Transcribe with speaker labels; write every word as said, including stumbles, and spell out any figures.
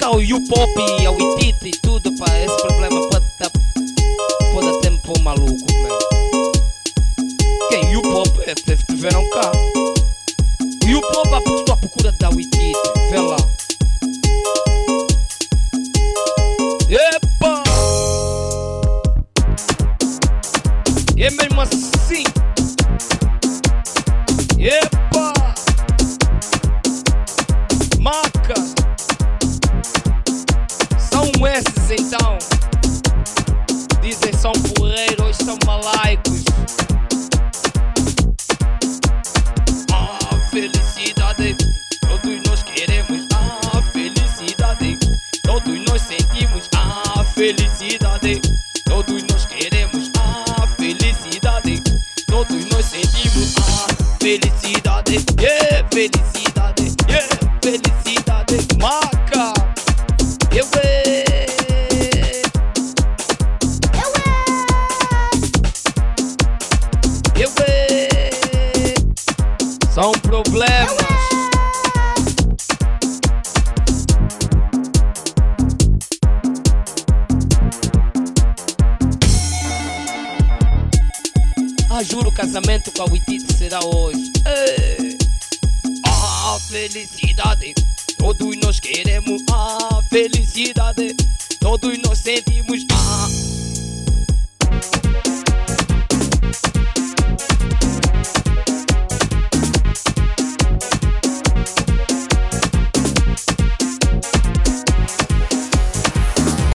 Speaker 1: ao U-Pop e ao Itito e tudo, pá. Esse problema pode dar, pode até me pôr maluco, man. Quem? U-Pop? É, estiveram cá. O U-Pop, ah, porque estou à procura da Itito, vê lá. Epa! É mesmo assim. Epa! Maca! São esses então. Dizem são porreiros, são malaicos. Ah, felicidade, todos nós queremos. Ah, felicidade, todos nós sentimos. Ah, felicidade, todos nós queremos. Ah, felicidade, todos nós sentimos. Ah, felicidade, yeah, felicidade, yeah, felicidade. Maca, eu é. Eu é. São problemas. Ah, juro, o casamento com a Itito será hoje. Ei. Ah, felicidade, todos nós queremos. Ah, felicidade, todos nós sentimos. Ah,